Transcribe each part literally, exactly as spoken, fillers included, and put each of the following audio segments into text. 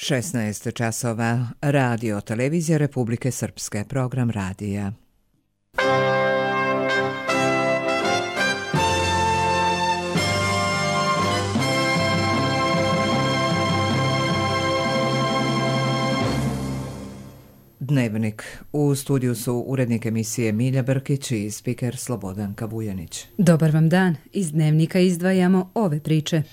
šesnaest časova, radio, televizija Republike Srpske, program radija. Dnevnik. U studiju su urednik emisije Milja Brkić i spiker Slobodanka Vujanić. Dobar vam dan. Iz Dnevnika izdvajamo ove priče.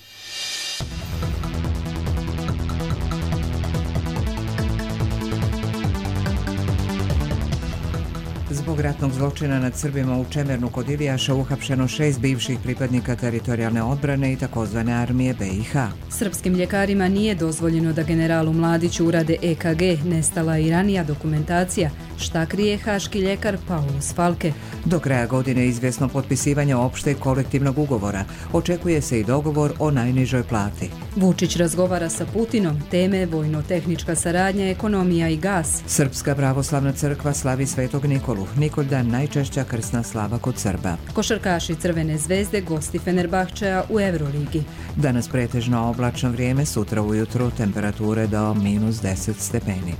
Zbog ratnog zločina nad Srbima u Čemernu kod Ilijaša uhapšeno šest bivših pripadnika teritorijalne odbrane i takozvane armije B i H. Srpskim ljekarima nije dozvoljeno da generalu Mladiću urade E K G, nestala i ranija dokumentacija. Šta krije haški ljekar Paulus Falke? Do kraja godine izvjesno potpisivanje opšteg kolektivnog ugovora. Očekuje se i dogovor o najnižoj plati. Vučić razgovara sa Putinom, teme vojno-tehnička saradnja, ekonomija i gas. Srpska pravoslavna crkva slavi Svetog Nikolu. Nikoldan najčešća krsna slava kod Srba. Košarkaši Crvene zvezde gosti Fenerbahčeja u Euroligi. Danas pretežno oblačno vrijeme, sutra ujutro temperature do minus deset stepeni.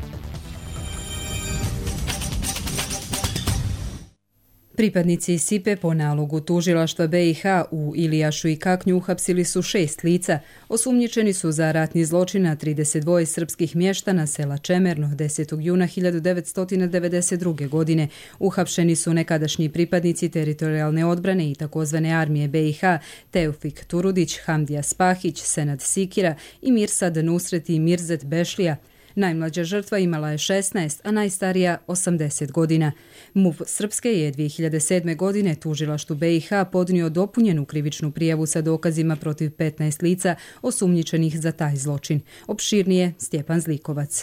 Pripadnici Sipe po nalogu tužilaštva B i H u Ilijašu i Kaknju uhapsili su šest lica. Osumnjičeni su za ratni zločin na trideset dva srpskih mještana sela Čemerno desetog juna hiljadu devetsto devedeset druge. godine. Uhapšeni su nekadašnji pripadnici teritorijalne odbrane i takozvane armije B i H Teofik Turudić, Hamdija Spahić, Senad Sikira i Mirsad Nusret i Mirzet Bešlija. Najmlađa žrtva imala je šesnaest, a najstarija osamdeset godina. MUP Srpske je dvije hiljade sedme. godine tužilaštvu B i H podnio dopunjenu krivičnu prijavu sa dokazima protiv petnaest lica osumnjičenih za taj zločin. Opširnije Stjepan Zlikovac.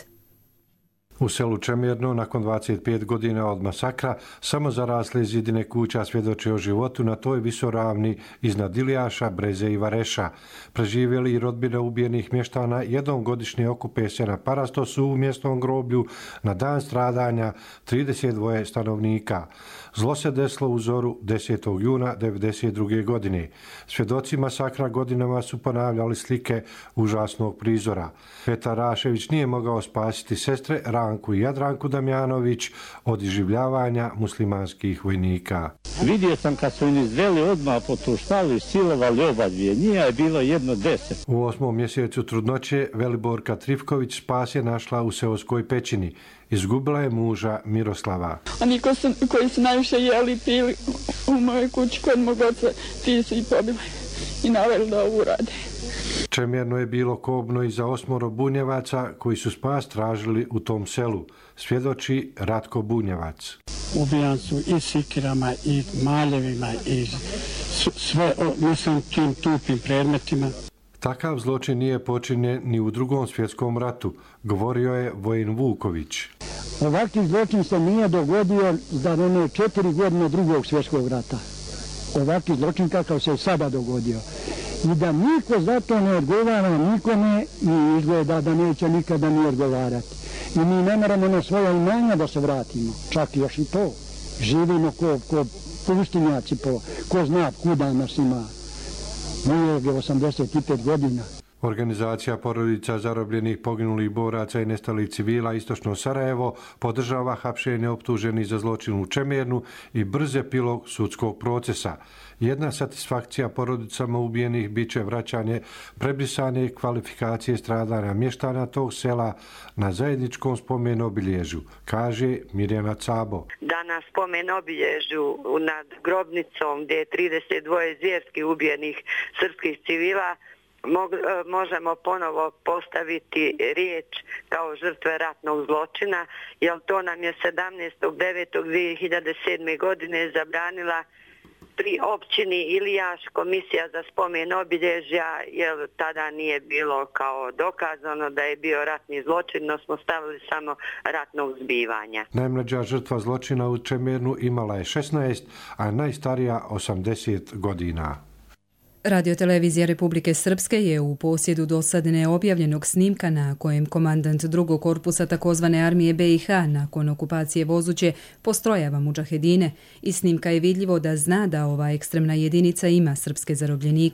U selu Čemerno, nakon dvadeset pet godina od masakra, samo zarasle zidine kuća svjedoče o životu na toj visoravni iznad Ilijaša, Breze i Vareša. Preživjeli i rodbina ubijenih mještana jednom godišnje okupe se na Parastosu u mjesnom groblju na dan stradanja trideset dva stanovnika. Zlo se desilo u zoru desetog juna devedeset druge. godine. Svjedoci masakra godinama su ponavljali slike užasnog prizora. Petar Rašević nije mogao spasiti sestre Ranku i Jadranku Damjanović od iživljavanja muslimanskih vojnika. Vidio sam kad su im izveli odmah potuštali, silovali oba dvije. Nije je bilo jedno deset. U osmom mjesecu trudnoće Veliborka Trifković spas je našla u seoskoj pećini. Izgubila je muža Miroslava. Oni ko su, koji su najviše jeli pili u mojoj kući kod mog oca, ti su i pobili i naveli da ovo urade. Čemerno je bilo kobno i za osmoro bunjevaca koji su spas tražili u tom selu, svjedoči Ratko Bunjevac. Ubijan su i sikirama i maljevima i sve, mislim, tim tupim predmetima. Takav zločin nije počinjen ni u drugom svjetskom ratu, govorio je Vojin Vuković. Ovakvi zločin se nije dogodio za one četiri godine drugog svjetskog rata. Ovakvi zločin kakav se sada dogodio. I da niko za to ne odgovara nikome i izgleda da neće nikada ni odgovarati. I mi ne moramo na svoja imanja da se vratimo, čak još i to. Živimo ko, ko pustinjaci, po, ko zna kuda nas ima. Moje je osamdeset pet godina. Organizacija porodica zarobljenih, poginulih boraca i nestalih civila Istočno Sarajevo podržava hapšenje optuženih za zločin u Čemernu i brz epilog sudskog procesa. Jedna satisfakcija porodicama ubijenih bit će vraćanje prebrisane kvalifikacije stradanja mještana tog sela na zajedničkom spomen obilježju, kaže Mirjana Cabo. Danas spomen obilježju nad grobnicom gdje je trideset dva zvjerski ubijenih srpskih civila možemo ponovo postaviti riječ kao žrtve ratnog zločina, jer to nam je sedamnaestog devetog dvije hiljade sedme. godine zabranila pri općini Ilijaš komisija za spomen obilježja, jer tada nije bilo kao dokazano da je bio ratni zločin, no smo stavili samo ratnog zbivanja. Najmlađa žrtva zločina u Čemernu imala je šesnaest, a najstarija osamdeset godina. Radiotelevizija Republike Srpske je u posjedu dosad neobjavljenog snimka na kojem komandant drugog korpusa takozvane armije B i H nakon okupacije Vozuće postrojava mudžahedine. Iz snimka je vidljivo da zna da ova ekstremna jedinica ima srpske zarobljenike.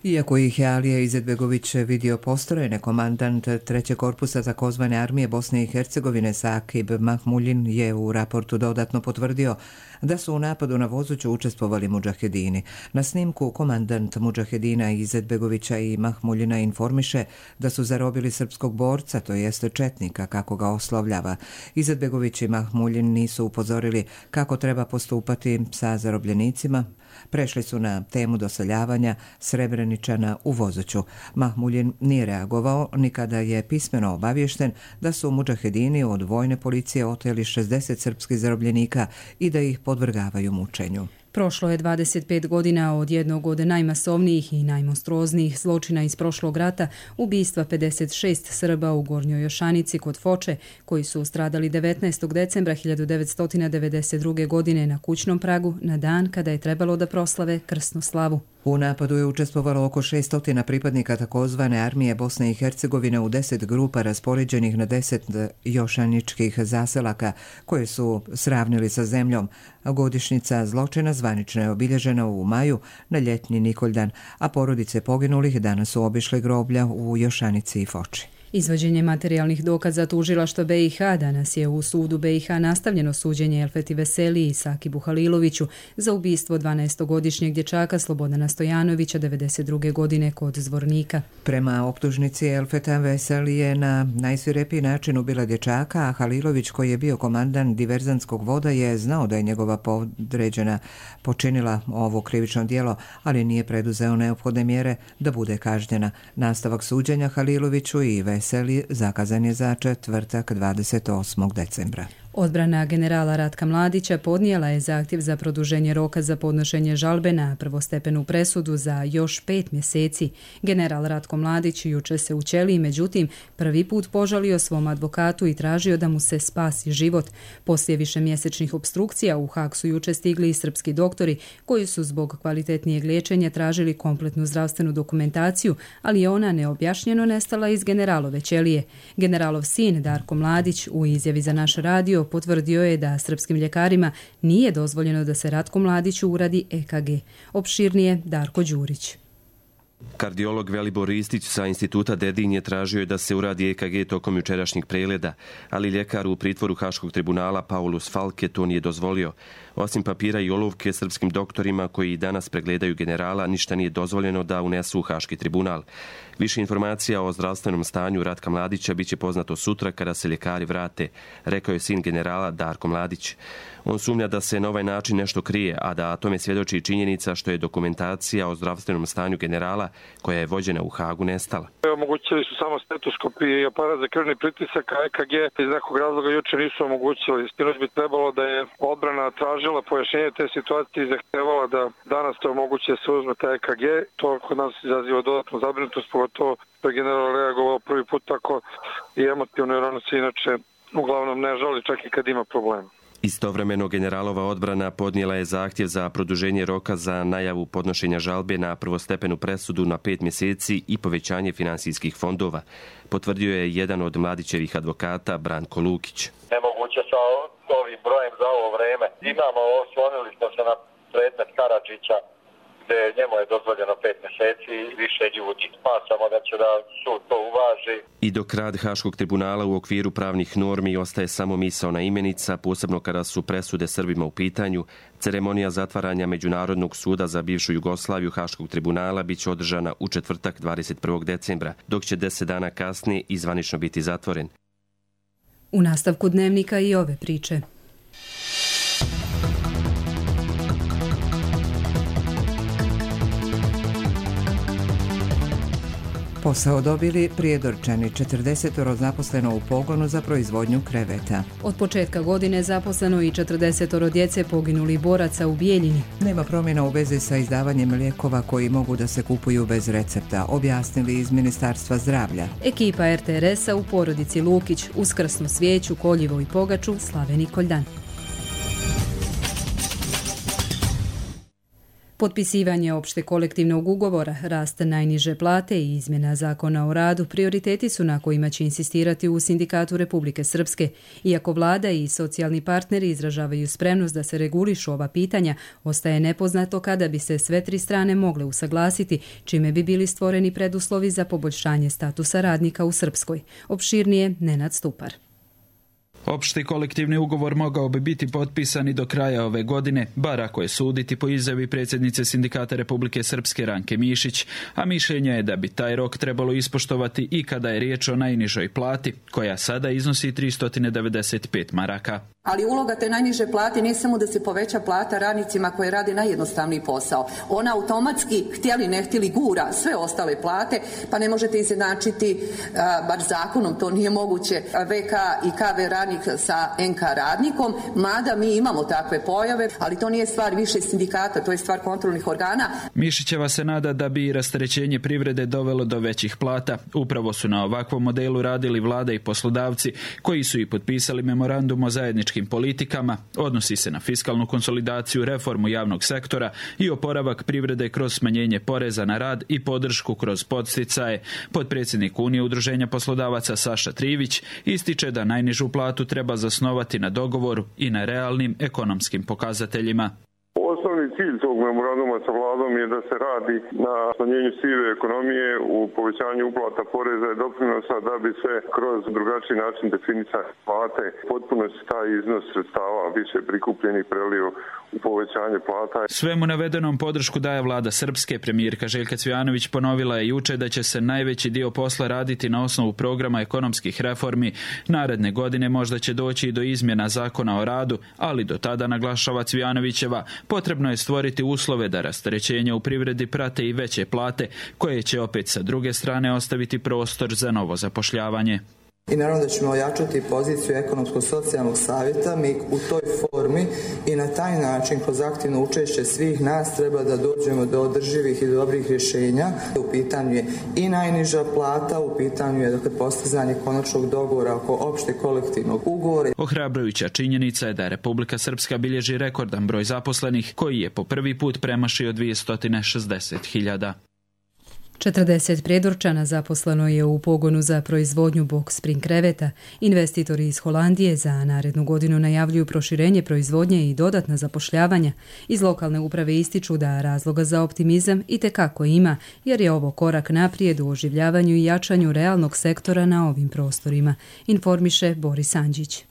Iako ih je Alija Izetbegović vidio postrojene, komandant trećeg korpusa takozvane armije Bosne i Hercegovine Sakib Mahmuljin je u raportu dodatno potvrdio da su u napadu na Vozuću učestvovali mudžahedini. Na snimku komandant mudžahedina Izetbegovića i Mahmuljina informiše da su zarobili srpskog borca, to jest četnika, kako ga oslovljava. Izetbegović i Mahmuljin nisu upozorili kako treba postupati sa zarobljenicima. Prešli su na temu doseljavanja Srebreničana u Vozuću. Mahmuljin nije reagovao ni kada je pismeno obaviješten da su mudžahedini od vojne policije oteli šezdeset srpskih zarobljenika i da ih podvrgavaju mučenju. Prošlo je dvadeset pet godina od jednog od najmasovnijih i najmonstruoznijih zločina iz prošlog rata, ubistva pedeset šest Srba u Gornjoj Jošanici kod Foče, koji su stradali devetnaestog decembra hiljadu devetsto devedeset druge. godine na kućnom pragu, na dan kada je trebalo da proslave krsnu slavu. U napadu je učestvovalo oko šesto pripadnika takozvane armije Bosne i Hercegovine u deset grupa raspoređenih na deset jošaničkih zaselaka koje su sravnili sa zemljom. Godišnjica zločina zvanično je obilježena u maju na ljetni Nikoldan, a porodice poginulih danas su obišle groblja u Jošanici i Foči. Izvođenje materijalnih dokaza tužilaštva be i ha danas je u sudu be i ha nastavljeno suđenje Elfeti Veseliji i Sakibu Haliloviću za ubistvo dvanaestogodišnjeg dječaka Slobodana Stojanovića devedeset druge. godine kod Zvornika. Prema optužnici Elfeta Veseli je na najsvirepiji način ubila dječaka, a Halilović, koji je bio komandan diverzantskog voda, je znao da je njegova podređena počinila ovo krivično djelo, ali nije preduzeo neophodne mjere da bude kažnjena. Nastavak suđenja Haliloviću i Veseli zakazan je za četvrtak dvadeset osmog decembra. Odbrana generala Ratka Mladića podnijela je zahtjev za produženje roka za podnošenje žalbe na prvostepenu presudu za još pet mjeseci. General Ratko Mladić juče se u ćeliji, međutim, prvi put požalio svom advokatu i tražio da mu se spasi život. Poslije višemjesečnih opstrukcija u Hag su juče stigli i srpski doktori koji su zbog kvalitetnijeg liječenja tražili kompletnu zdravstvenu dokumentaciju, ali je ona neobjašnjeno nestala iz generalove ćelije. Generalov sin Darko Mladić u izjavi za naš radio potvrdio je da srpskim ljekarima nije dozvoljeno da se Ratku Mladiću uradi e ka ge. Opširnije Darko Đurić. Kardiolog Velibor Ristić sa instituta Dedinj je tražio da se uradi e ka ge tokom jučerašnjeg pregleda, ali ljekar u pritvoru Haškog tribunala Paulus Falke to nije dozvolio. Osim papira i olovke, srpskim doktorima koji danas pregledaju generala ništa nije dozvoljeno da unesu u Haški tribunal. Više informacija o zdravstvenom stanju Ratka Mladića biće poznato sutra kada se ljekari vrate, rekao je sin generala Darko Mladić. On sumnja da se na ovaj način nešto krije, a da tome svjedoči činjenica što je dokumentacija o zdravstvenom stanju generala, koja je vođena u Hagu, nestala. Omogućili su samo stetoskop i aparat za krvni pritisak, a e ka ge iz nekog razloga juče nisu omogućili. Sinoć bi trebalo da je odbrana tražila pojašnjenje te situacije i zahtevala da danas to moguće se uzme ta e ka ge. To kod nas izaziva dodatnu zabrinutost, pogotovo da je general reagovao prvi put tako i emotivno, jer ono se inače uglavnom ne žali čak i kad ima problema. Istovremeno generalova odbrana podnijela je zahtjev za produženje roka za najavu podnošenja žalbe na prvostepenu presudu na pet mjeseci i povećanje finansijskih fondova, potvrdio je jedan od Mladićevih advokata Branko Lukić. Nemoguće sa ovim brojem za ovo vreme. Imamo, oslonili smo se na predmet Karadžića, gdje njemu je dozvoljeno pet mjeseci i više ljudi. Smatramo da će da sud to uvaži. I dok rad Haškog tribunala u okviru pravnih normi ostaje samo misaona imenica, posebno kada su presude Srbima u pitanju, ceremonija zatvaranja Međunarodnog suda za bivšu Jugoslaviju Haškog tribunala biće održana u četvrtak dvadeset prvog decembra, dok će deset dana kasnije i zvanično biti zatvoren. U nastavku dnevnika i ove priče. Posao dobili Prijedorčani, četrdesetoro zaposleno u pogonu za proizvodnju kreveta. Od početka godine zaposleno i četrdesetoro djece poginuli boraca u Bijeljini. Nema promjena u vezi sa izdavanjem lijekova koji mogu da se kupuju bez recepta, objasnili iz Ministarstva zdravlja. Ekipa er te er esa u porodici Lukić uz krsnu svijeću, koljivo i pogaču slave Nikoldan. Potpisivanje opšte kolektivnog ugovora, rast najniže plate i izmjena zakona o radu prioriteti su na kojima će insistirati u Sindikatu Republike Srpske. Iako vlada i socijalni partneri izražavaju spremnost da se regulišu ova pitanja, ostaje nepoznato kada bi se sve tri strane mogle usaglasiti, čime bi bili stvoreni preduslovi za poboljšanje statusa radnika u Srpskoj. Opširnije Nenad Stupar. Opšti kolektivni ugovor mogao bi biti potpisan i do kraja ove godine, bar ako je suditi po izjavi predsjednice Sindikata Republike Srpske Ranke Mišić, a mišljenje je da bi taj rok trebalo ispoštovati i kada je riječ o najnižoj plati, koja sada iznosi tristo devedeset pet maraka. Ali uloga te najniže plate nije samo da se poveća plata radnicima koji rade najjednostavniji posao. Ona automatski, htjeli ne htjeli, gura sve ostale plate, pa ne možete izjednačiti, bar zakonom to nije moguće, V K i K V radnik sa N K radnikom, mada mi imamo takve pojave, ali to nije stvar više sindikata, to je stvar kontrolnih organa. Mišićeva se nada da bi rasterećenje privrede dovelo do većih plata. Upravo su na ovakvom modelu radili vlada i poslodavci, koji su i potpisali memorandum o zajedničkim politikama. Odnosi se na fiskalnu konsolidaciju, reformu javnog sektora i oporavak privrede kroz smanjenje poreza na rad i podršku kroz podsticaje. Potpredsjednik Unije udruženja poslodavaca Saša Trivić ističe da najnižu platu treba zasnovati na dogovoru i na realnim ekonomskim pokazateljima. Osnovni cilj tog memoranduma sa vladom je da se radi na smanjenju sive ekonomije, u povećanju uplata poreza i doprinosa, da bi se kroz drugačiji način definisane plate potpuno se taj iznos sredstava više prikupljenih prelio u povećanje plata. Svemu navedenom podršku daje vlada Srpske. Premijerka Željka Cvijanović ponovila je juče da će se najveći dio posla raditi na osnovu programa ekonomskih reformi. Naredne godine možda će doći i do izmjena zakona o radu, ali do tada, naglašava Cvijanovićeva, potrebno je stvoriti uslove da rasterećenja u privredi prate i veće plate, koje će opet sa druge strane ostaviti prostor za novo zapošljavanje. I naravno da ćemo ojačati poziciju ekonomsko-socijalnog savjeta. Mi u toj formi i na taj način, kroz aktivno učešće svih nas, treba da dođemo do održivih i dobrih rješenja. U pitanju je i najniža plata, u pitanju je dakle, postizanje konačnog dogovora oko opšte kolektivnog ugovora. Ohrabrujuća činjenica je da Republika Srpska bilježi rekordan broj zaposlenih, koji je po prvi put premašio dvjesto šezdeset hiljada. četrdeset Prijedorčana zaposleno je u pogonu za proizvodnju box spring kreveta. Investitori iz Holandije za narednu godinu najavljuju proširenje proizvodnje i dodatna zapošljavanja. Iz lokalne uprave ističu da razloga za optimizam itekako ima, jer je ovo korak naprijed u oživljavanju i jačanju realnog sektora na ovim prostorima, informiše Boris Anđić.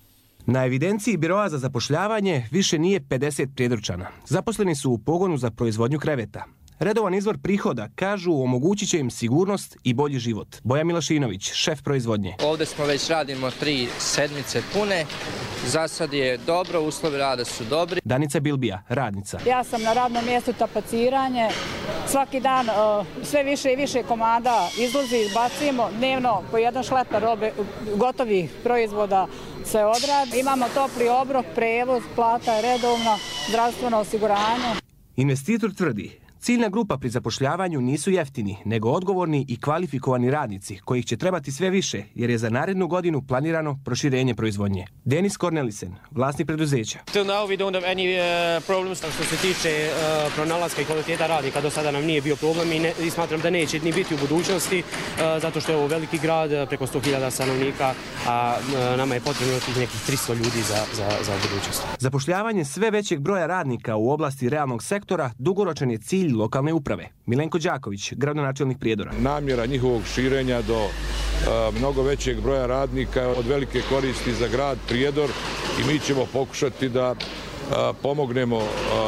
Na evidenciji Biroa za zapošljavanje više nije pedeset Prijedorčana. Zaposleni su u pogonu za proizvodnju kreveta. Redovan izvor prihoda, kažu, omogućit će im sigurnost i bolji život. Boja Milašinović, šef proizvodnje. Ovdje smo već radimo tri sedmice pune. Za sad je dobro, uslovi rada su dobri. Danica Bilbija, radnica. Ja sam na radnom mjestu tapaciranje. Svaki dan uh, sve više i više komada izlazi, izbacimo. Dnevno po jedan šleper robe, gotovih proizvoda se odradi. Imamo topli obrok, prevoz, plata je redovna, zdravstveno osiguranje. Investitor tvrdi, ciljna grupa pri zapošljavanju nisu jeftini, nego odgovorni i kvalifikovani radnici, kojih će trebati sve više, jer je za narednu godinu planirano proširenje proizvodnje. Denis Cornelisen, vlasnik preduzeća. Till now we don't have any uh, problems što se tiče uh, pronalaska i kvaliteta radnika. Do sada nam nije bio problem i, ne, i smatram da neće ni biti u budućnosti, uh, zato što je ovo veliki grad, preko sto hiljada stanovnika, a uh, nama je potrebno tih nekih tristo ljudi za, za, za budućnost. Zapošljavanje sve većeg broja radnika u oblasti realnog sektora dugoročan je cilj lokalne uprave. Milenko Đaković, gradonačelnik Prijedora. Namjera njihovog širenja do uh, mnogo većeg broja radnika od velike koristi za grad Prijedor i mi ćemo pokušati da uh, pomognemo uh,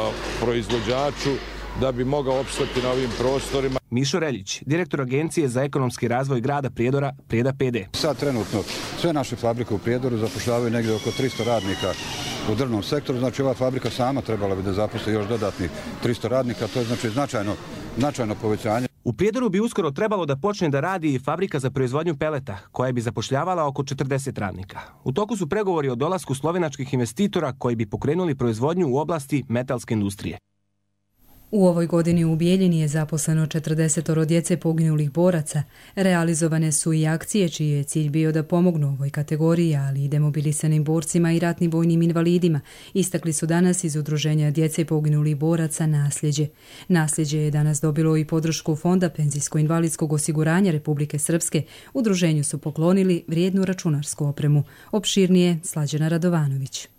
proizvođaču da bi mogao opstati na ovim prostorima. Mišo Reljić, direktor Agencije za ekonomski razvoj grada Prijedora, Prijeda P D. Sad trenutno sve naše fabrike u Prijedoru zapošljavaju negdje oko tristo radnika u drvnom sektoru, znači ova fabrika sama trebala bi da zaposli još dodatnih tristo radnika, to je znači značajno, značajno povećanje. U Prijedoru bi uskoro trebalo da počne da radi i fabrika za proizvodnju peleta, koja bi zapošljavala oko četrdeset radnika. U toku su pregovori o dolasku slovenačkih investitora koji bi pokrenuli proizvodnju u oblasti metalske industrije. U ovoj godini u Bijeljini je zaposleno četrdesetoro djece poginulih boraca. Realizovane su i akcije čiji je cilj bio da pomognu ovoj kategoriji, ali i demobilisanim borcima i ratnim vojnim invalidima. Istakli su danas iz Udruženja djece poginulih boraca Nasljeđe. Nasljeđe je danas dobilo i podršku Fonda penzijsko-invalidskog osiguranja Republike Srpske. Udruženju su poklonili vrijednu računarsku opremu. Opširnije Slađana Radovanović.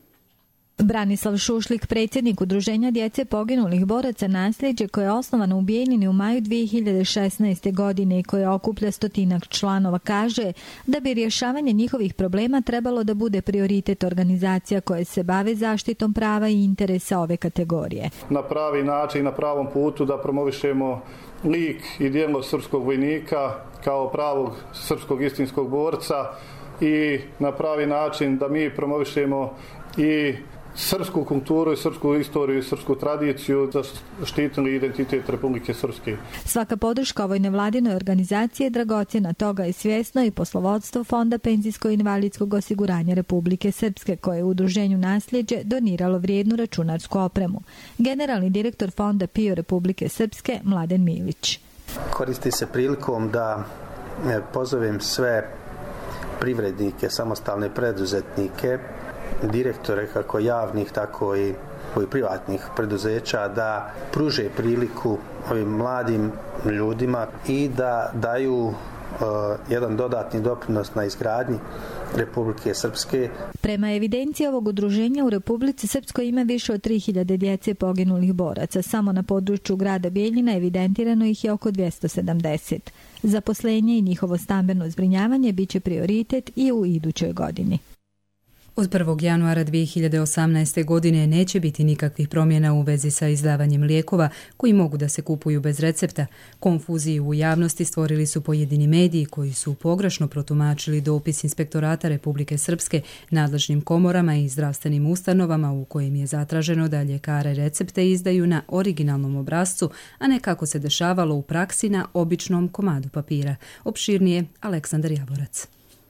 Branislav Šušlik, predsjednik Udruženja djece poginulih boraca Nasljeđe, koje je osnovano u Bijeljini u maju dvije hiljade šesnaeste. godine i koje okuplja stotinak članova, kaže da bi rješavanje njihovih problema trebalo da bude prioritet organizacija koje se bave zaštitom prava i interesa ove kategorije. Na pravi način, na pravom putu da promovišemo lik i djelo srpskog vojnika kao pravog srpskog istinskog borca i na pravi način da mi promovišemo i srpsku kulturu i srpsku istoriju i srpsku tradiciju da štitili identitet Republike Srpske. Svaka podrška ovoj nevladinoj organizaciji je dragocjena, toga je svjesno i poslovodstvo Fonda penzijsko-invalidskog osiguranja Republike Srpske, koje je u Udruženju Nasljeđe doniralo vrijednu računarsku opremu. Generalni direktor Fonda P I O Republike Srpske Mladen Milić. Koristi se prilikom da pozovem sve privrednike, samostalne preduzetnike, direktore kako javnih, tako i privatnih preduzeća da pruže priliku ovim mladim ljudima i da daju uh, jedan dodatni doprinos na izgradnji Republike Srpske. Prema evidenciji ovog udruženja u Republici Srpskoj ima više od tri hiljade djece poginulih boraca. Samo na području grada Bijeljina evidentirano ih je oko dvjesto sedamdeset. Zaposlenje i njihovo stambeno zbrinjavanje biće prioritet i u idućoj godini. Od prvog januara dvije hiljade osamnaeste. godine neće biti nikakvih promjena u vezi sa izdavanjem lijekova koji mogu da se kupuju bez recepta. Konfuziju u javnosti stvorili su pojedini mediji koji su pogrešno protumačili dopis Inspektorata Republike Srpske nadležnim komorama i zdravstvenim ustanovama u kojim je zatraženo da ljekare recepte izdaju na originalnom obrascu, a ne kako se dešavalo u praksi na običnom komadu papira. Opširnije Aleksandar Javorac.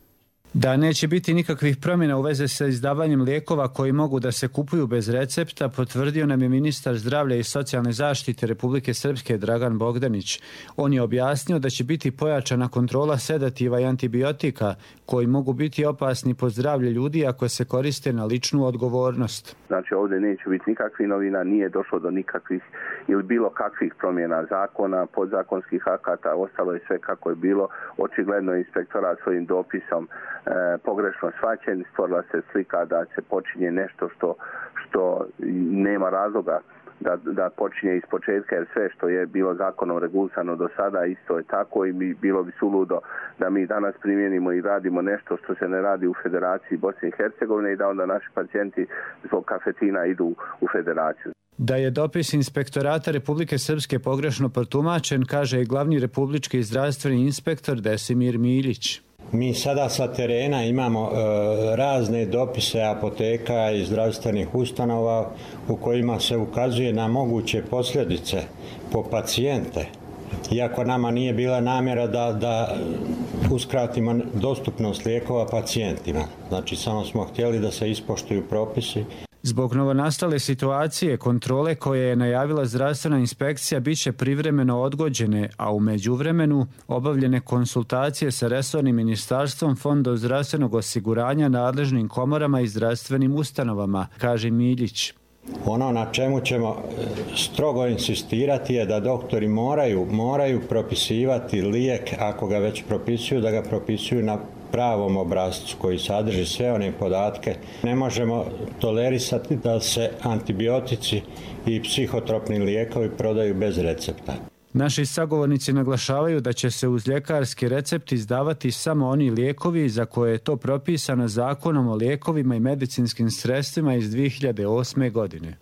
Da neće biti nikakvih promjena u vezi sa izdavanjem lijekova koji mogu da se kupuju bez recepta, potvrdio nam je ministar zdravlja i socijalne zaštite Republike Srpske Dragan Bogdanić. On je objasnio da će biti pojačana kontrola sedativa i antibiotika koji mogu biti opasni po zdravlje ljudi ako se koriste na ličnu odgovornost. Znači ovdje neće biti nikakvih novina, nije došlo do nikakvih ili bilo kakvih promjena zakona, podzakonskih akata, ostalo je sve kako je bilo. Očigledno inspektorat svojim dopisom e, pogrešno shvaćen, stvorila se slika da se počinje nešto što, što nema razloga da, da počinje iz početka, jer sve što je bilo zakonom regulisano do sada isto je tako i mi, bilo bi suludo da mi danas primijenimo i radimo nešto što se ne radi u Federaciji Bosne i Hercegovine i da onda naši pacijenti zbog kafetina idu u Federaciju. Da je dopis Inspektorata Republike Srpske pogrešno protumačen, kaže i glavni republički zdravstveni inspektor Desimir Miljić. Mi sada sa terena imamo e, razne dopise apoteka i zdravstvenih ustanova u kojima se ukazuje na moguće posljedice po pacijente. Iako nama nije bila namjera da, da uskratimo dostupnost lijekova pacijentima. Znači samo smo htjeli da se ispoštuju propisi. Zbog novonastale situacije, kontrole koje je najavila zdravstvena inspekcija biće privremeno odgođene, a u međuvremenu obavljene konsultacije sa resornim ministarstvom, Fondom zdravstvenog osiguranja, nadležnim komorama i zdravstvenim ustanovama, kaže Miljić. Ono na čemu ćemo strogo insistirati je da doktori moraju, moraju propisivati lijek, ako ga već propisuju, da ga propisuju na pravom obrascu koji sadrži sve one podatke. Ne možemo tolerisati da se antibiotici i psihotropni lijekovi prodaju bez recepta. Naši sagovornici naglašavaju da će se uz ljekarski recept izdavati samo oni lijekovi za koje je to propisano Zakonom o lijekovima i medicinskim sredstvima iz dvije hiljade osme. godine.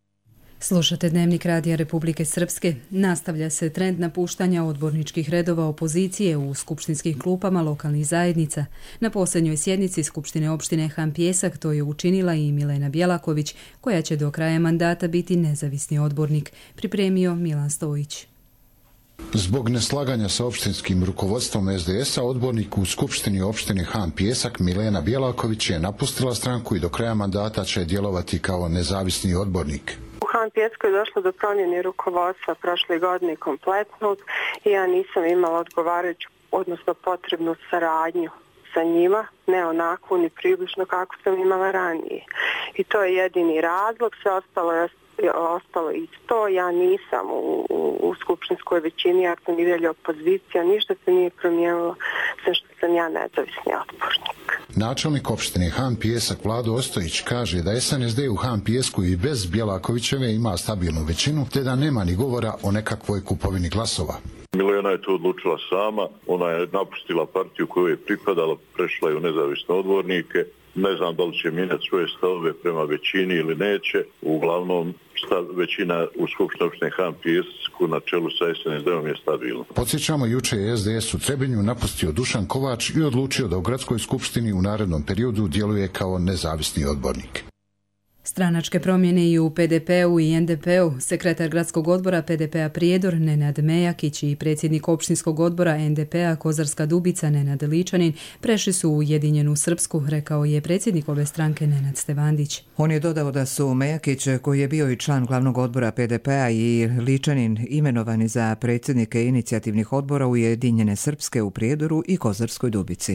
Slušate Dnevnik Radija Republike Srpske. Nastavlja se trend napuštanja odborničkih redova opozicije u skupštinskim klupama lokalnih zajednica. Na posljednjoj sjednici Skupštine opštine Han Pijesak to je učinila i Milena Bjelaković, koja će do kraja mandata biti nezavisni odbornik, pripremio Milan Stojić. Zbog neslaganja sa opštinskim rukovodstvom es de es a, odbornik u Skupštini opštine Han Pijesak Milena Bjelaković je napustila stranku i do kraja mandata će djelovati kao nezavisni odbornik. U Han Pijesku je došlo do promjene rukovodstva prošle godine kompletno i ja nisam imala odgovarajuću, odnosno potrebnu saradnju sa njima, ne onako ni približno kako sam imala ranije. I to je jedini razlog, sve ostalo je ostalo isto. Ja nisam u, u, u skupštinskoj većini, ja sam i dalje opozicija, ništa se nije promijenilo, sve što sam ja nezavisni odbornik. Načelnik opštine Han Pijesak Vlado Ostojić kaže da S N S D u Han Pijesku i bez Bjelakovićeve ima stabilnu većinu, te da nema ni govora o nekakvoj kupovini glasova. Milena je to odlučila sama, ona je napustila partiju koju je pripadala, prešla je u nezavisne odbornike. Ne znam da li će mijenjati svoje stavove prema većini ili neće. Uglavnom, stav, većina u Skupštini opštine Han Pijesku na čelu sa S N S D-om je stabilna. Podsjećamo, juče je S D S u Trebinju napustio Dušan Kovač i odlučio da u gradskoj skupštini u narednom periodu djeluje kao nezavisni odbornik. Stranačke promjene i u P D P-u i N D P-u. Sekretar gradskog odbora P D P-a Prijedor Nenad Mejakić i predsjednik opštinskog odbora N D P-a Kozarska Dubica Nenad Ličanin prešli su u Ujedinjenu Srpsku, rekao je predsjednik ove stranke Nenad Stevandić. On je dodao da su Mejakić, koji je bio i član glavnog odbora P D P-a, i Ličanin imenovani za predsjednike inicijativnih odbora Ujedinjene Srpske u Prijedoru i Kozarskoj Dubici.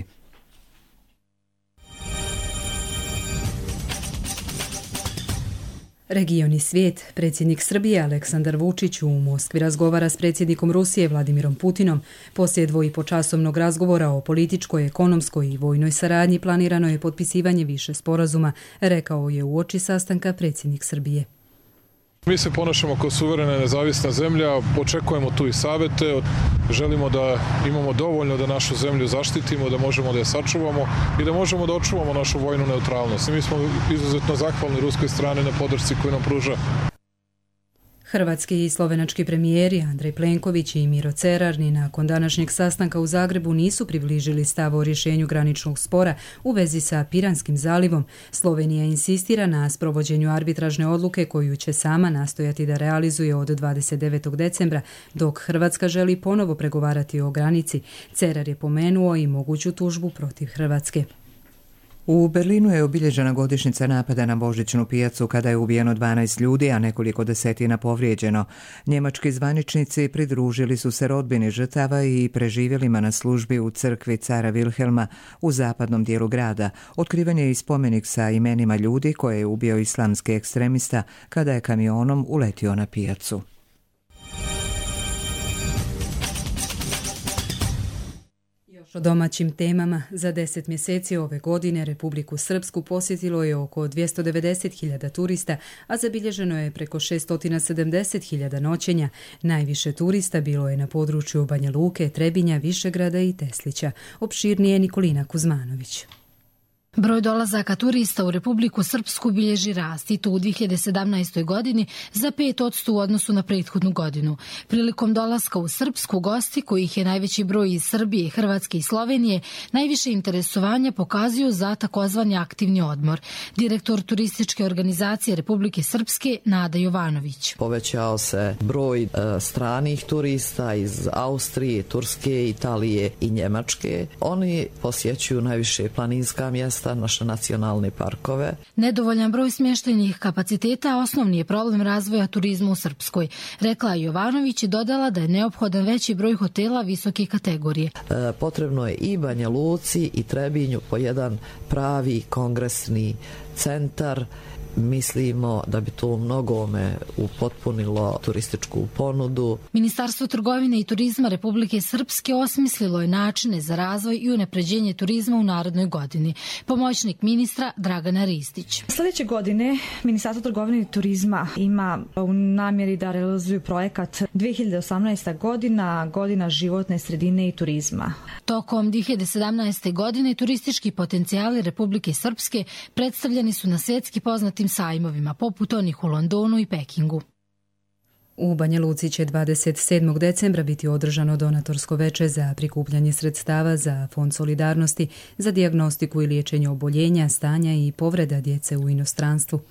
Region i svijet. Predsjednik Srbije Aleksandar Vučić u Moskvi razgovara s predsjednikom Rusije Vladimirom Putinom. Poslije dvoipočasovnog razgovora o političkoj, ekonomskoj i vojnoj saradnji planirano je potpisivanje više sporazuma, rekao je uoči sastanka predsjednik Srbije. Mi se ponašamo kao suverena nezavisna zemlja, očekujemo tu i savete, želimo da imamo dovoljno da našu zemlju zaštitimo, da možemo da je sačuvamo i da možemo da očuvamo našu vojnu neutralnost. I mi smo izuzetno zahvalni ruskoj strani na podršci koju nam pruža. Hrvatski i slovenački premijeri Andrej Plenković i Miro Cerar ni nakon današnjeg sastanka u Zagrebu nisu približili stav o rješenju graničnog spora u vezi sa Piranskim zalivom. Slovenija insistira na sprovođenju arbitražne odluke koju će sama nastojati da realizuje od dvadeset devetog decembra, dok Hrvatska želi ponovo pregovarati o granici. Cerar je pomenuo i moguću tužbu protiv Hrvatske. U Berlinu je obilježena godišnjica napada na Božićnu pijacu kada je ubijeno dvanaest ljudi, a nekoliko desetina povrijeđeno. Njemački zvaničnici pridružili su se rodbini žrtava i preživjelima na službi u crkvi cara Wilhelma u zapadnom dijelu grada. Otkriven je i spomenik sa imenima ljudi koje je ubio islamski ekstremista kada je kamionom uletio na pijacu. O domaćim temama, za deset mjeseci ove godine Republiku Srpsku posjetilo je oko dvjesto devedeset hiljada turista, a zabilježeno je preko šesto sedamdeset hiljada noćenja. Najviše turista bilo je na području Banja Luke, Trebinja, Višegrada i Teslića. Opširnije Nikolina Kuzmanović. Broj dolazaka turista u Republiku Srpsku bilježi rast i to u dvije hiljade sedamnaestoj. godini za pet posto u odnosu na prethodnu godinu. Prilikom dolaska u Srpsku gosti, kojih je najveći broj iz Srbije, Hrvatske i Slovenije, najviše interesovanja pokazuju za takozvani aktivni odmor. Direktor turističke organizacije Republike Srpske Nada Jovanović. Povećao se broj e, stranih turista iz Austrije, Turske, Italije i Njemačke. Oni posjećuju najviše planinska mjesta, naše nacionalne parkove. Nedovoljan broj smještajnih kapaciteta osnovni je problem razvoja turizma u Srpskoj, rekla je Jovanović i dodala da je neophodan veći broj hotela visoke kategorije. E, potrebno je i Banja Luci i Trebinju po jedan pravi kongresni centar. Mislimo da bi to mnogome upotpunilo turističku ponudu. Ministarstvo trgovine i turizma Republike Srpske osmislilo je načine za razvoj i unapređenje turizma u narednoj godini. Pomoćnik ministra Dragana Ristić. Sljedeće godine Ministarstvo trgovine i turizma ima u namjeri da realizuju projekat dvije hiljade osamnaesta. godina, godina životne sredine i turizma. Tokom dvije hiljade sedamnaeste. godine turistički potencijali Republike Srpske predstavljeni su na svjetski poznatim sajmovima, poput onih u Londonu i Pekingu. U Banja Luci će dvadeset sedmog decembra biti održano donatorsko veče za prikupljanje sredstava za Fond solidarnosti za dijagnostiku i liječenje oboljenja, stanja i povreda djece u inostranstvu.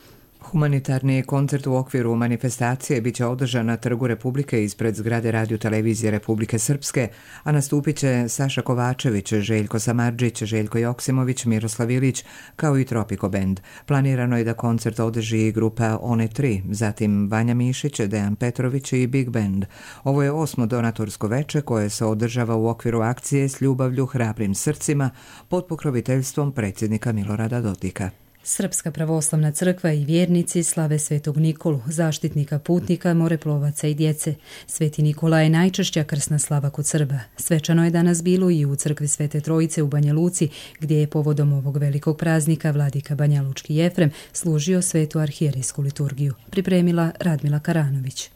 Humanitarni koncert u okviru manifestacije biće održan na Trgu Republike ispred zgrade Radio televizije Republike Srpske, a nastupit će Saša Kovačević, Željko Samardžić, Željko Joksimović, Miroslav Ilić, kao i Tropico Band. Planirano je da koncert održi grupa One tri, zatim Vanja Mišić, Dejan Petrović i Big Band. Ovo je osmo donatorsko veče koje se održava u okviru akcije S ljubavlju hrabrim srcima pod pokroviteljstvom predsjednika Milorada Dodika. Srpska pravoslavna crkva i vjernici slave Svetog Nikolu, zaštitnika putnika, moreplovaca i djece. Sveti Nikola je najčešća krsna slava kod Srba. Svečano je danas bilo i u crkvi Svete Trojice u Banja Luci, gdje je povodom ovog velikog praznika vladika banjalučki Jefrem služio svetu arhijerejsku liturgiju. Pripremila Radmila Karanović.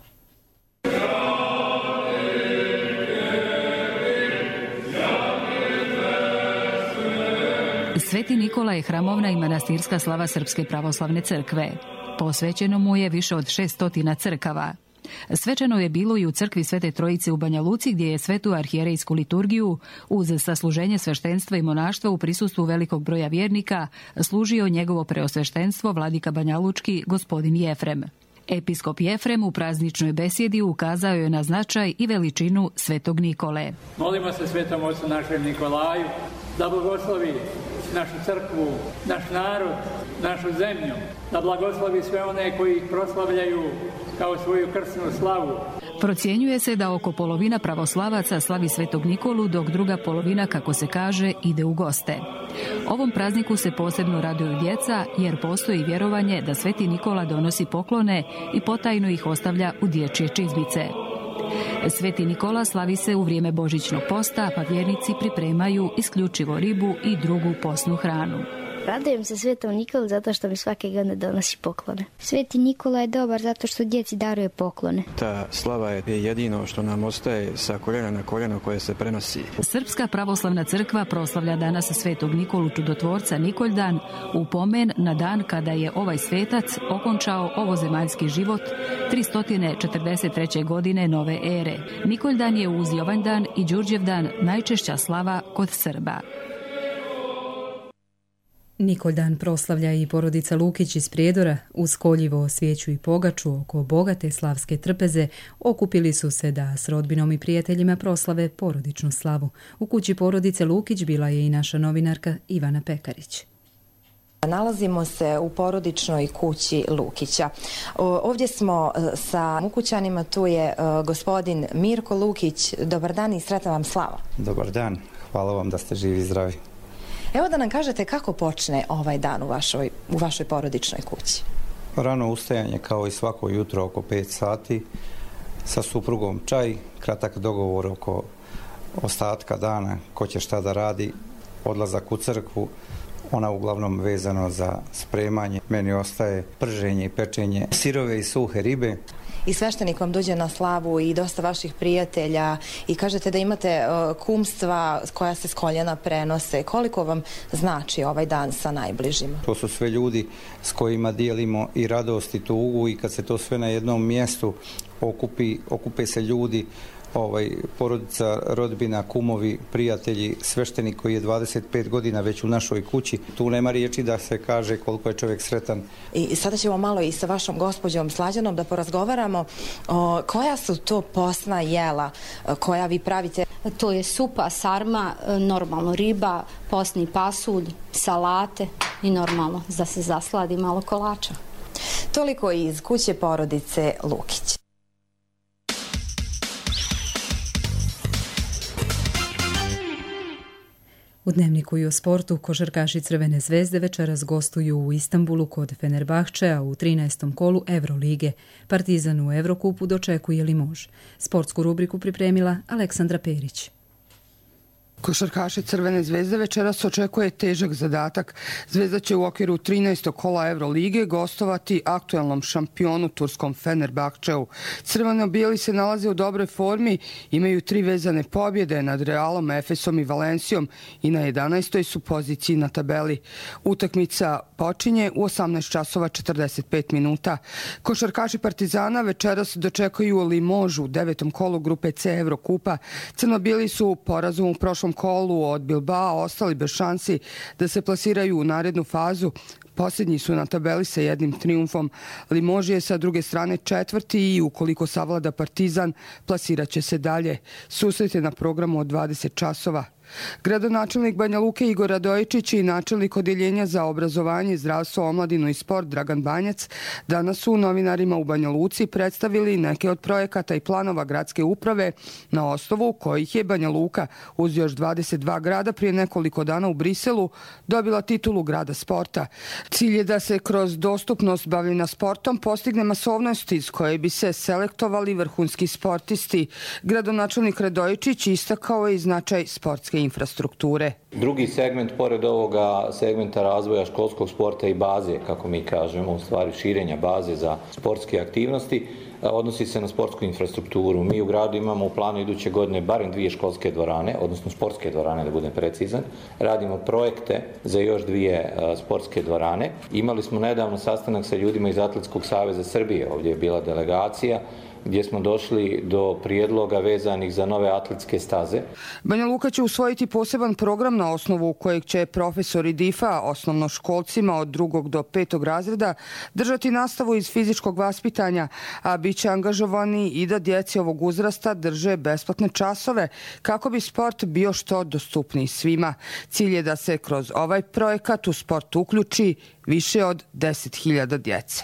Sveti Nikola je hramovna i manastirska slava Srpske pravoslavne crkve. Posvećeno mu je više od šeststotina crkava. Svečano je bilo i u crkvi Svete Trojice u Banja Luci, gdje je svetu arhijerejsku liturgiju uz sasluženje sveštenstva i monaštva u prisustvu velikog broja vjernika služio njegovo preosveštenstvo vladika banjalučki gospodin Jefrem. Episkop Jefrem u prazničnoj besjedi ukazao je na značaj i veličinu Svetog Nikole. Molimo se Svetom Ocu našem Nikolaju da blagoslovi našu crkvu, naš narod, našu zemlju, da blagoslovi sve one koji ih proslavljaju kao svoju krsnu slavu. Procjenjuje se da oko polovina pravoslavaca slavi Svetog Nikolu, dok druga polovina, kako se kaže, ide u goste. Ovom prazniku se posebno raduju djeca, jer postoji vjerovanje da Sveti Nikola donosi poklone i potajno ih ostavlja u dječje čizmice. Sveti Nikola slavi se u vrijeme božićnog posta, pa vjernici pripremaju isključivo ribu i drugu posnu hranu. Radujem se Svetom Nikoli zato što mi svake godine donosi poklone. Sveti Nikola je dobar zato što djeci daruje poklone. Ta slava je jedino što nam ostaje sa koljena na koljeno koje se prenosi. Srpska pravoslavna crkva proslavlja danas Svetog Nikolu Čudotvorca Nikoljdan u pomen na dan kada je ovaj svetac okončao ovozemaljski život tristo četrdeset treće. godine nove ere. Nikoljdan je uz Jovanjdan i Đurđevdan najčešća slava kod Srba. Nikoljdan proslavlja i porodica Lukić iz Prijedora. Uz koljivo, svijeću i pogaču oko bogate slavske trpeze okupili su se da s rodbinom i prijateljima proslave porodičnu slavu. U kući porodice Lukić bila je i naša novinarka Ivana Pekarić. Nalazimo se u porodičnoj kući Lukića. Ovdje smo sa ukućanima, tu je gospodin Mirko Lukić. Dobar dan i sretan vam slava. Dobar dan, hvala vam da ste živi i zdravi. Evo da nam kažete kako počne ovaj dan u vašoj, u vašoj porodičnoj kući. Rano ustajanje kao i svako jutro oko pet sati, sa suprugom čaj, kratak dogovor oko ostatka dana, ko će šta da radi, odlazak u crkvu, ona uglavnom vezano za spremanje. Meni ostaje prženje i pečenje sirove i suhe ribe. I sveštenik vam dođe na slavu i dosta vaših prijatelja i kažete da imate uh, kumstva koja se s koljena prenose. Koliko vam znači ovaj dan sa najbližima? To su sve ljudi s kojima dijelimo i radost i tugu i kad se to sve na jednom mjestu okupi, okupe se ljudi, ovaj, porodica, rodbina, kumovi, prijatelji, sveštenik koji je dvadeset pet godina već u našoj kući. Tu nema riječi da se kaže koliko je čovjek sretan. I sada ćemo malo i sa vašom gospođom Slađanom da porazgovaramo o, koja su to posna jela koja vi pravite. To je supa, sarma, normalno riba, posni pasulj, salate i normalno da se zasladi malo kolača. Toliko iz kuće porodice Lukić. U Dnevniku i o sportu košarkaši Crvene zvezde večeras gostuju u Istanbulu kod Fenerbahčea u trinaestom kolu Evrolige. Partizan u Evrokupu dočekuje Limož. Sportsku rubriku pripremila Aleksandra Perić. Košarkaši Crvene zvezde večeras očekuje težak zadatak. Zvezda će u okviru trinaestog kola Evrolige gostovati aktuelnom šampionu turskom Fenerbahčeu. Crveno-bijeli se nalaze u dobroj formi, imaju tri vezane pobjede nad Realom, Efesom i Valencijom i na jedanaestoj su poziciji na tabeli. Utakmica počinje u osamnaest časova četrdeset pet minuta. Košarkaši Partizana večeras dočekuju Limož u devetom kolu grupe C Evrokupa. Crno-bijeli su porazom u prošlom trećem kolu od Bilbao ostali bez šansi da se plasiraju u narednu fazu. Posljednji su na tabeli sa jednim trijumfom. Limož je sa druge strane četvrti i ukoliko savlada Partizan, plasirat će se dalje. Susret je na programu od dvadeset časova. Gradonačelnik Banja Luke Igor Radojičić i načelnik Odjeljenja za obrazovanje, zdravstvo, omladinu i sport Dragan Banjac danas su novinarima u Banja Luci predstavili neke od projekata i planova gradske uprave na osnovu kojih je Banja Luka uz još dvadeset dva grada prije nekoliko dana u Briselu dobila titulu grada sporta. Cilj je da se kroz dostupnost bavljenja sportom postigne masovnost iz koje bi se selektovali vrhunski sportisti. Gradonačelnik Radojičić istakao je i značaj sportske infrastrukture. Drugi segment, pored ovoga segmenta razvoja školskog sporta i baze, kako mi kažemo, u stvari širenja baze za sportske aktivnosti, odnosi se na sportsku infrastrukturu. Mi u gradu imamo u planu iduće godine barem dvije školske dvorane, odnosno sportske dvorane, da budem precizan. Radimo projekte za još dvije sportske dvorane. Imali smo nedavno sastanak sa ljudima iz Atletskog saveza Srbije, ovdje je bila delegacija, gdje smo došli do prijedloga vezanih za nove atletske staze. Banja Luka će usvojiti poseban program na osnovu kojeg će profesori D I F-a osnovnoškolcima od drugog do petog razreda držati nastavu iz fizičkog vaspitanja, a bit će angažovani i da djeci ovog uzrasta drže besplatne časove kako bi sport bio što dostupniji svima. Cilj je da se kroz ovaj projekat u sport uključi više od deset hiljada djece.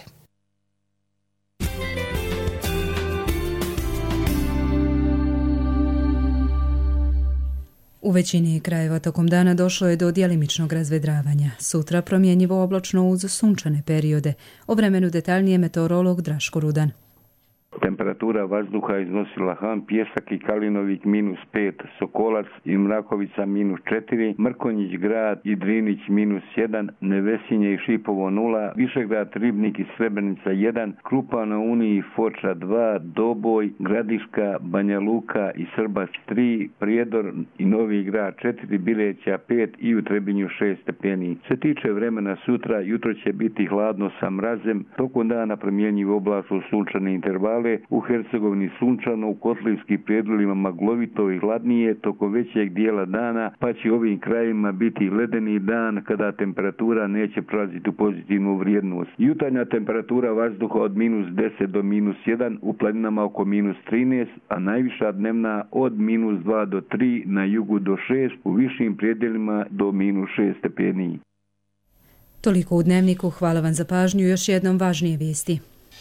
U većini krajeva tokom dana došlo je do djelimičnog razvedravanja. Sutra promjenjivo oblačno uz sunčane periode. O vremenu detaljnije meteorolog Draško Rudan. Temperatura vazduha iznosila Han Pjesak i Kalinovik minus pet, Sokolac i Mrakovica minus četiri, Mrkonjić grad i Drinić minus jedan, Nevesinje i Šipovo nula, Višegrad, Ribnik i Srebrenica jedan, Krupa na Uniji, Foča dva, Doboj, Gradiška, Banja Luka i Srbac tri, Prijedor i Novi grad četiri, Bileća pet i u Trebinju šest stepeni. Se tiče vremena sutra, jutro će biti hladno sa mrazem, tokom dana promjenjiv oblast u sunčane intervale, u Hercegovini sunčano, u Kotlivskim predjelima maglovito i hladnije tokom većeg dijela dana, pa će ovim krajima biti ledeni dan kada temperatura neće prelaziti u pozitivnu vrijednost. Jutarnja temperatura vazduha od minus deset do minus jedan, u planinama oko minus trinaest, a najviša dnevna od minus dva do tri, na jugu do šest, u višim predjelima do minus šest stepeni. Toliko u Dnevniku, hvala vam za pažnju. Još jednom važnije vijesti.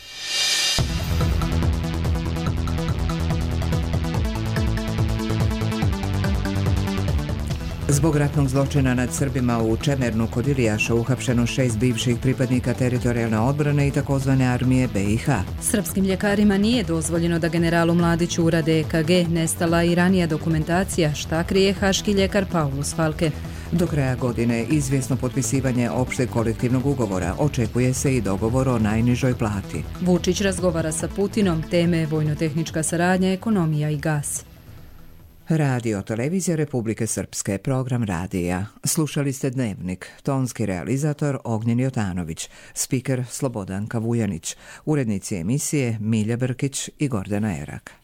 Zbog ratnog zločina nad Srbima u Čemernu kod Ilijaša uhapšeno šest bivših pripadnika teritorijalne odbrane i takozvane armije B i H. Srpskim ljekarima nije dozvoljeno da generalu Mladiću urade E K G, nestala i ranija dokumentacija, šta krije haški ljekar Paulus Falke. Do kraja godine izvjesno potpisivanje opšteg kolektivnog ugovora, očekuje se i dogovor o najnižoj plati. Vučić razgovara sa Putinom, teme vojno-tehnička saradnja, ekonomija i gas. Radio Televizija Republike Srpske, program radija. Slušali ste Dnevnik, tonski realizator Ognjen Jotanović, spiker Slobodanka Vujanić, urednici emisije Milja Brkić i Gordana Erak.